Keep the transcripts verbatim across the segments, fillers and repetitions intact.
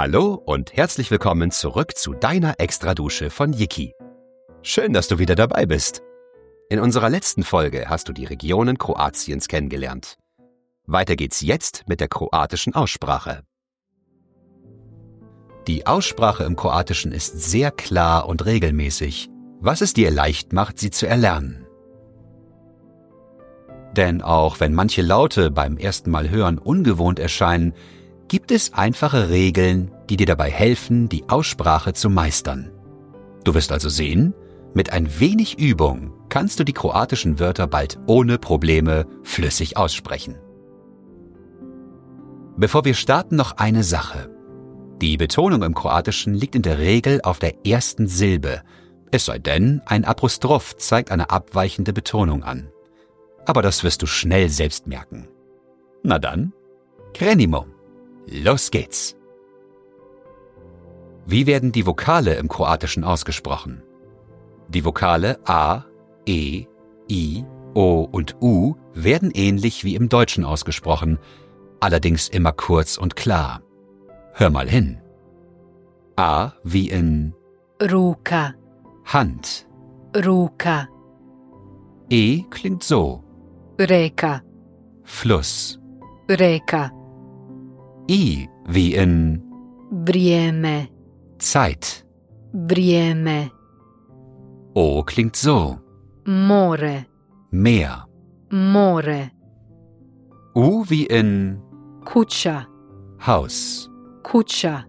Hallo und herzlich willkommen zurück zu deiner Extradusche von Yiki. Schön, dass du wieder dabei bist. In unserer letzten Folge hast du die Regionen Kroatiens kennengelernt. Weiter geht's jetzt mit der kroatischen Aussprache. Die Aussprache im Kroatischen ist sehr klar und regelmäßig, was es dir leicht macht, sie zu erlernen. Denn auch wenn manche Laute beim ersten Mal hören ungewohnt erscheinen, gibt es einfache Regeln, die dir dabei helfen, die Aussprache zu meistern. Du wirst also sehen, mit ein wenig Übung kannst du die kroatischen Wörter bald ohne Probleme flüssig aussprechen. Bevor wir starten, noch eine Sache. Die Betonung im Kroatischen liegt in der Regel auf der ersten Silbe, es sei denn, ein Apostroph zeigt eine abweichende Betonung an. Aber das wirst du schnell selbst merken. Na dann, krenimo. Los geht's! Wie werden die Vokale im Kroatischen ausgesprochen? Die Vokale A, E, I, O und U werden ähnlich wie im Deutschen ausgesprochen, allerdings immer kurz und klar. Hör mal hin. A wie in Ruka, Hand. ruka, E klingt so. reka, Fluss. reka, I wie in vrijeme, Zeit. vrijeme, O klingt so. more, Meer. more, U wie in kuća, Haus. kuća,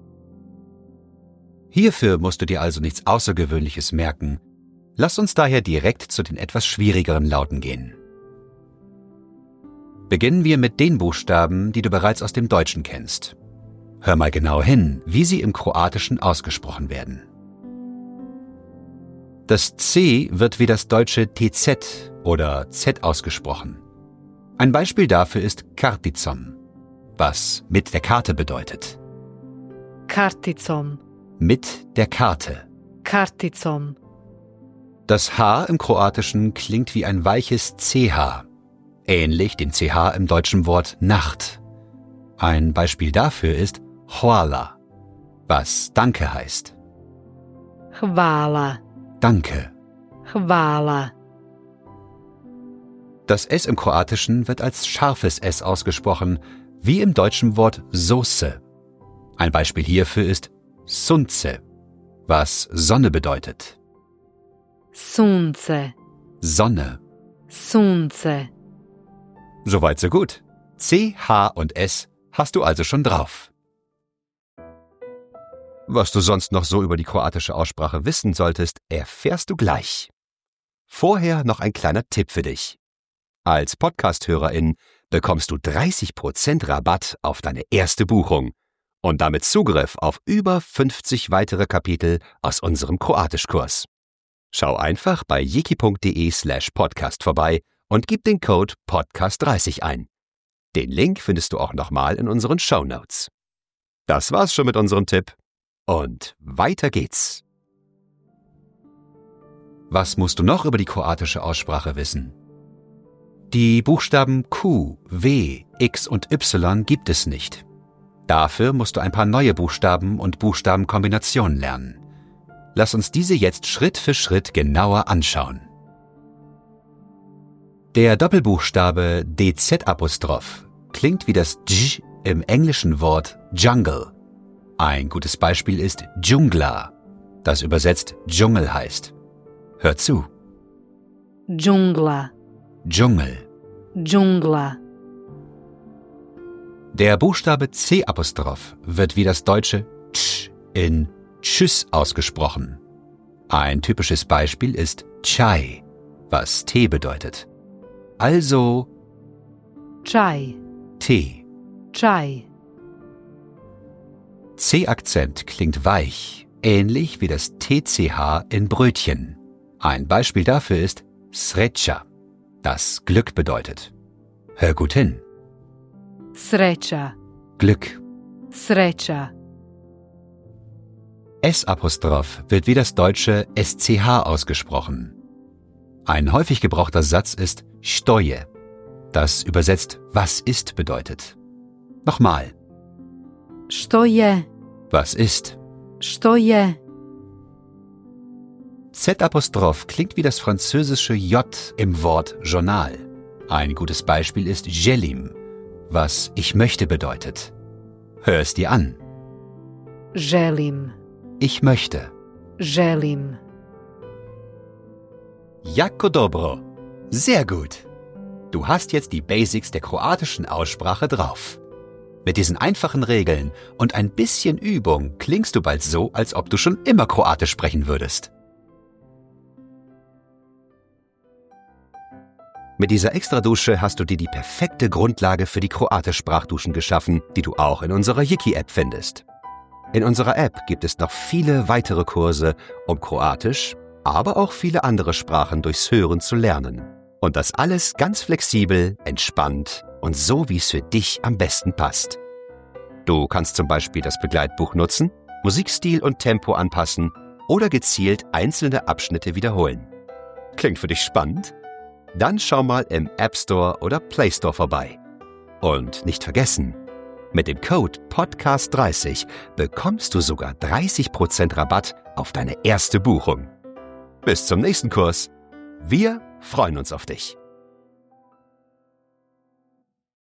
Hierfür musst du dir also nichts Außergewöhnliches merken. Lass uns daher direkt zu den etwas schwierigeren Lauten gehen. Beginnen wir mit den Buchstaben, die du bereits aus dem Deutschen kennst. Hör mal genau hin, wie sie im Kroatischen ausgesprochen werden. Das C wird wie das deutsche T Z oder Z ausgesprochen. Ein Beispiel dafür ist karticom, was mit der Karte bedeutet. karticom, Mit der Karte. karticom, Das H im Kroatischen klingt wie ein weiches C H, ähnlich dem C H im deutschen Wort Nacht. Ein Beispiel dafür ist hvala, was Danke heißt. hvala, Danke. hvala, Das S im Kroatischen wird als scharfes S ausgesprochen, wie im deutschen Wort Soße. Ein Beispiel hierfür ist sunce, was Sonne bedeutet. sunce, Sonne. sunce, Soweit so gut. C, H und S hast du also schon drauf. Was du sonst noch so über die kroatische Aussprache wissen solltest, erfährst du gleich. Vorher noch ein kleiner Tipp für dich. Als Podcast-Hörerin bekommst du dreißig Prozent Rabatt auf deine erste Buchung und damit Zugriff auf über fünfzig weitere Kapitel aus unserem Kroatischkurs. Schau einfach bei yiki.de slash podcast vorbei und gib den Code Podcast dreißig ein. Den Link findest du auch nochmal in unseren Shownotes. Das war's schon mit unserem Tipp. Und weiter geht's. Was musst du noch über die kroatische Aussprache wissen? Die Buchstaben Q, W, X und Y gibt es nicht. Dafür musst du ein paar neue Buchstaben und Buchstabenkombinationen lernen. Lass uns diese jetzt Schritt für Schritt genauer anschauen. Der Doppelbuchstabe D Z-Apostroph klingt wie das Dj im englischen Wort Jungle. Ein gutes Beispiel ist Dschungla, das übersetzt Dschungel heißt. Hör zu. džungla, Dschungel. džungla, Der Buchstabe C-Apostroph wird wie das deutsche Tsch in Tschüss ausgesprochen. Ein typisches Beispiel ist Chai, was Tee bedeutet. Also čaj, Tee. čaj, C-Akzent klingt weich, ähnlich wie das T C H in Brötchen. Ein Beispiel dafür ist sreća, das Glück bedeutet. Hör gut hin. sreća, Glück. sreća, S-Apostroph wird wie das deutsche S C H ausgesprochen. Ein häufig gebrauchter Satz ist stoje, das übersetzt was ist bedeutet. Nochmal. Što je? Was ist? Što je? Z-Apostroph klingt wie das französische J im Wort Journal. Ein gutes Beispiel ist želim, was ich möchte bedeutet. Hör es dir an. Želim. Ich möchte. Želim. Jako dobro. Sehr gut. Du hast jetzt die Basics der kroatischen Aussprache drauf. Mit diesen einfachen Regeln und ein bisschen Übung klingst du bald so, als ob du schon immer Kroatisch sprechen würdest. Mit dieser Extradusche hast du dir die perfekte Grundlage für die Kroatisch-Sprachduschen geschaffen, die du auch in unserer Yiki-App findest. In unserer App gibt es noch viele weitere Kurse, um Kroatisch, aber auch viele andere Sprachen durchs Hören zu lernen. Und das alles ganz flexibel, entspannt und so, wie es für dich am besten passt. Du kannst zum Beispiel das Begleitbuch nutzen, Musikstil und Tempo anpassen oder gezielt einzelne Abschnitte wiederholen. Klingt für dich spannend? Dann schau mal im App Store oder Play Store vorbei. Und nicht vergessen, mit dem Code Podcast dreißig bekommst du sogar dreißig Prozent Rabatt auf deine erste Buchung. Bis zum nächsten Kurs. Wir freuen uns auf dich.